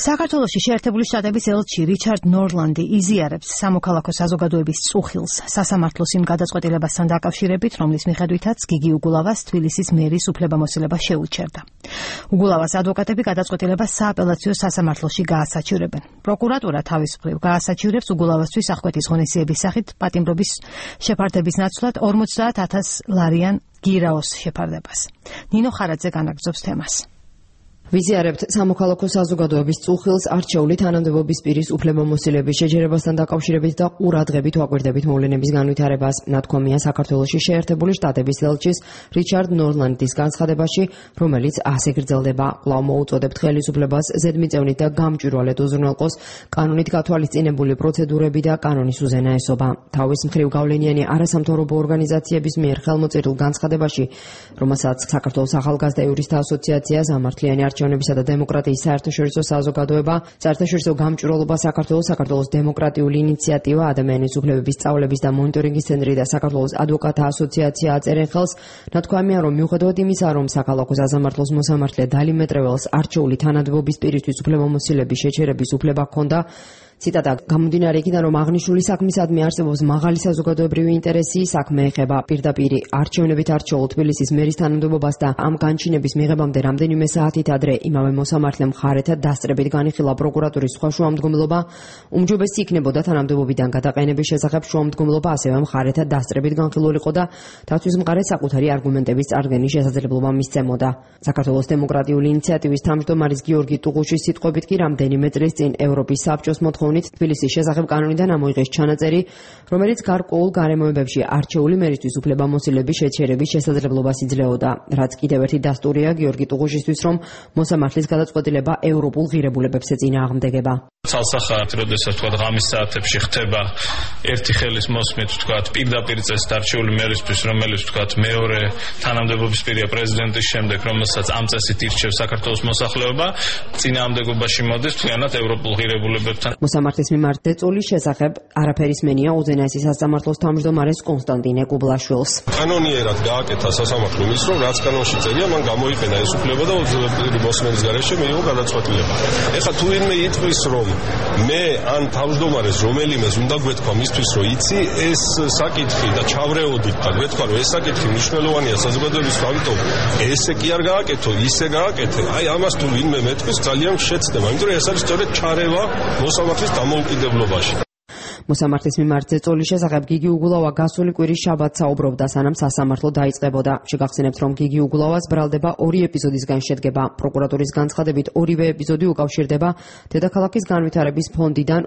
საქართველოში შეერთებული შტატების ელჩი რიჩარდ ნორლანდი იზიარებს სამოქალაქო საზოგადოების წუხილს სასამართლოს იმ გადაწყვეტილებასთან დაკავშირებით, რომლის მიხედვითაც გიგი უგულავას თბილისის მერის უფლებამოსილება შეუჩერდა. უგულავას ადვოკატები გადაწყვეტილებას სააპელაციო სასამართლოში გაასაჩივრებენ. პროკურატურა თავის მხრივ გაასაჩივრებს უგულავასთვის აღკვეთის ღონისძიების სახით პატიმრობის შეფარდების ნაცვლად 50,000 ლარიან გირაოს შეფარდებას. ნინო ხარაძე განაგრძობს თემას. ვიზიარებთ სამოქალაქო საზოგადოების წუხილს არჩეული თანამდებობის პირის უფლებამოსილების შეჯერებასთან დაკავშირებით და ყურადღებით ვაკვირდებით მოვლენების განვითარებას. ნათქვამია საქართველოში შეერთებული შტატების ელჩის რიჩარდ ნორლანდის განცხადებაში, რომელიც ასე გრძელდება. კვლავ მოუწოდებთ ხელისუფლებას ზედმიწევნით და გამჭვირვალედ უზრუნველყოს კანონით გათვალისწინებული პროცედურები და კანონის უზენაესობა. თავის მხრივ გავლენიანი არასამთავრობო ორგანიზაციების მიერ ხელმოწერილ განცხადებაში, რომელსაც საქართველოს ახალგაზრდა იურისტთა ასოციაცია, სამართლიანი არჩევნებისა და დემოკრატიის საერთაშორისო საზოგადოება, საერთაშორისო გამჭვირვალობა საქართველოს დემოკრატიული ინიციატივა, ადამიანის უფლებების სწავლების და მონიტორინგის ცენტრი და საქართველოს ადვოკატთა ასოციაცია აწერენ ხელს. ნათქვამია, რომ მიუხედავად იმისა, რომ საქალაქო სასამართლოს მოსამართლე დალი მეტრეველს არჩეული თანამდებობის პირისთვის უფლებამოსილების შეჩერების უფლება ჰქონდა, ციტატა, გამომდინარე იქიდან, რომ აღნიშნული საქმისადმი არსებობს მაღალი საზოგადოებრივი ინტერესი, საქმე ეხება პირდაპირ არჩევნებით არჩეულ თბილისის მერის თანამდებობას და ამ განჩინების მიღებამდე რამდენიმე საათით ადრე იმავე მოსამართლემ მხარეთა დასწრებით განიხილა პროკურატურის სხვა შუამდგომლობა. უმჯობესი იქნებოდა თანამდებობიდან გადაყენების შესახებ შუამდგომლობა ასევე მხარეთა დასწრებით განხილულიყო და დაცვის მხარეს საკუთარი არგუმენტების წარდგენის შესაძლებლობა მისცემოდა. საქართველოს დემოკრატიული ინიციატივის თავმჯდომარის გიორგი ტუღუშის სიტყვებით კი რამდენიმე წლის წინ ევროპის საბჭოს თბილისის შესახებ კანონიდან ამოიღეს ჩანაწერი, რომელიც გარკვეულ გარემოებებში არჩეული მერისთვის უფლებამოსილების შეჩერების შესაძლებლობას იძლეოდა. რაც კიდევ ერთი დასტურია გიორგი ტუღუშისთვის, რომ მოსამართლის გადაწყვეტილება ევროპულ ღირებულებებს ეწინააღმდეგება. ცალსახად, როდესაც თქვა ღამის საათებში ხდება ერთი ხელის მოსმით, თქვა პირდაპირ წესით არჩეული მერისთვის, რომელიც თქვა მეორე თანამდებობის პირია პრეზიდენტის შემდეგ, რომელსაც ამ წესით ირჩევს საქართველოს მოსახლეობა, წინააღმდეგობაში მოდის მთლიანად ევროპულ ღირებულებებთან. მოსამართლის მიმართ დეწოლის შესახებ არაფერის მენია უზენაესი სასამართლოს თავმჯდომარეს კონსტანტინე კუბლაშვილს. კანონიერად გააკეთა სასამართლომ ის, რომ რაც კანონში წერია, მან გამოიყენა ეს უფლება და მოსმენის გარეშე მიიღო გადაწყვეტილება. ეხლა თუ ვინმე იტყვის, რომ მე ან თავმჯდომარეს რომელიმეს უნდა გვეთქვა მისთვის, რომ იცი ეს საკითხი და ჩავრეოდით და გვეთქვა, რომ ეს საკითხი მნიშვნელოვანია საზოგადოების, ამიტომ ესე კი არ გააკეთო, ისე გააკეთე. აი ამას თუ ვინმე მეტყვის, ძალიან შეცდება, იმიტომ რომ ეს არის სწორედ ჩარევა მოსამართლის დამოუკიდებლობაში. მოსამართლის მიმართ დეწოლის შესახებ გიგი უგულავა გასული კვირის შაბათს საუბრობდა, სანამ სასამართლო დაიწყებოდა. შეგახსენებთ, რომ გიგი უგულავას ბრალდება 2 ეპიზოდისგან შედგება. პროკურატურის განცხადებით ორივე ეპიზოდი უკავშირდება დედაქალაქის განვითარების ფონდიდან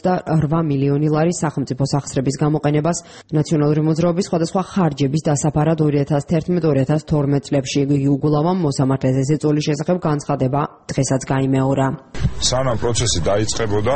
48 მილიონი ლარის სახელმწიფო სახსრების გამოყენებას ნაციონალური მოძრაობის სხვადასხვა ხარჯების დასაფარად 2011-2012 წლებში. გიგი უგულავამ მოსამართლეს დეწოლის შესახებ განცხადება დღესაც გაიმეორა. სანამ პროცესი დაიწყებოდა,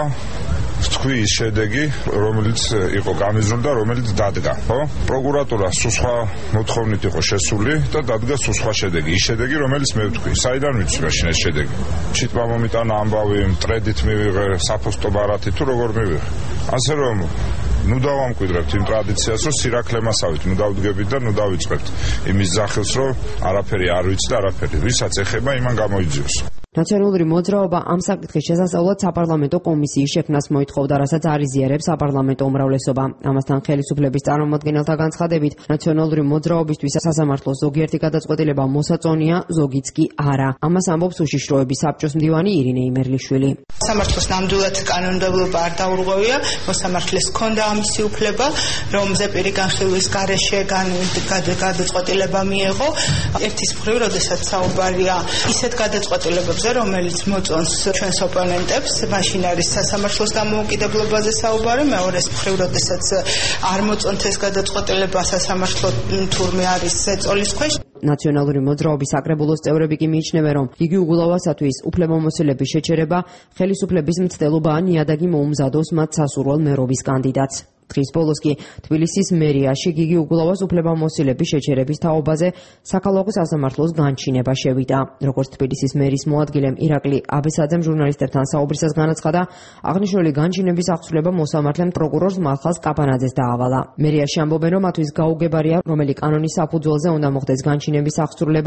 თქვი ის შედეგი, რომელიც იყო გამიზრული და რომელიც დადგა, ხო? პროკურატურა სხვა მოთხოვნით იყო შესული და დადგა სხვა შედეგი. ის შედეგი, რომელიც მე ვთქვი, საიდან ვიცი მაშინ ეს შედეგი? ჩიტმა მომიტანა ამბავი, მტრედით მივიღე, საფოსტო ბარათი თუ როგორ მივიღე. ასე რომ ნუ დავამკვიდრებთ იმ ტრადიციას, რომ სირაქლემასავით ნუ დავდგებით და ნუ დავიწყებთ იმის ძახილს, რომ არაფერი არ ვიცი და არაფერი ვისაც ეხება იმან გამოიძიოს. ნაციონალური მოძრაობა ამ საკითხის შესასწავლად საპარლამენტო კომისიის შექმნას მოითხოვდა, რასაც არ იზიარებს საპარლამენტო უმრავლესობა. ამასთან ხელისუფლების წარმომადგენელთა განცხადებით, ნაციონალური მოძრაობისთვის სასამართლოს ზოგიერთი გადაწყვეტილება მოსაწონია, ზოგიც კი არა. ამას ამბობს უშიშროების საბჭოს მდივანი ირინე იმერლიშვილი. სასამართლოს ნამდვილად კანონმდებლობა არ დაურღვევია, მოსამართლეს ჰქონდა ამისი უფლება, რომ ზეპირი განხილვის გარეშე გადაწყვეტილება მიეღო. ერთის მხრივ, როდესაც საუბარია ისეთ გადაწყვეტილებებზე, რომელიც მოწონს ჩვენს ოპონენტებს, მაშინ არის სასამართლოს დამოუკიდებლობაზე საუბარი, მეორეს მხრივ, როდესაც არ მოწონთ ეს გადაწყვეტილება, სასამართლო თურმე არის ზეწოლის ქვეშ. ნაციონალური მოძრაობის საკრებულოს წევრები კი მიიჩნევენ, რომ გიგი უგულავასათვის უფლებამოსილების შეჩერება ხელისუფლების მცდელობაა, ნიადაგი მოუმზადოს მათ სასურველ მერობის კანდიდატს. დღის ბოლოს კი თბილისის მერიაში გიგი უგულავას უფლებამოსილების შეჩერების თაობაზე საქალაქო სასამართლოს განჩინება შევიდა. როგორც თბილისის მერის მოადგილემ ირაკლი აბესაძემ ჟურნალისტებთან საუბრისას განაცხადა, აღნიშნული განჩინების აღსრულება მოსამართლემ პროკურორს მალხაზ კაპანაძეს დაავალა. მერიაში ამბობენ, რომ მათთვის გაუგებარია, რომელი კანონის საფუძველზე უნდა მოხდეს განჩინების აღსრულება,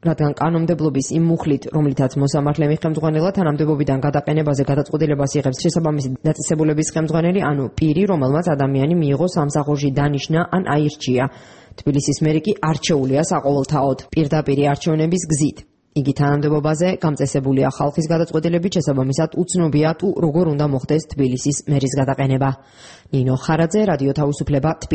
რადგან კანონმდებლობის იმ მუხლით, რომლითაც მოსამართლე ხელმძღვანელად თანამდებობიდან გადაყენებაზე გადაწყვეტილებას იღებს შესაბამისი დაწესებულების ხელმძღვანელი, ანუ პირი, რომელმაც ადამიანი მიიღო სამსახურში დანიშნა ან აირჩია. თბილისის მერი კი არჩეულია საყოველთაოდ პირდაპირი არჩევნების გზით. იგი თანამდებობაზე გამწესებულია ხალხის გადაწყვეტილებით, შესაბამისად უცნობია თუ როგორ უნდა მოხდეს თბილისის მერის გადაყენება. ნინო ხარაძე, რადიო თავისუფლება.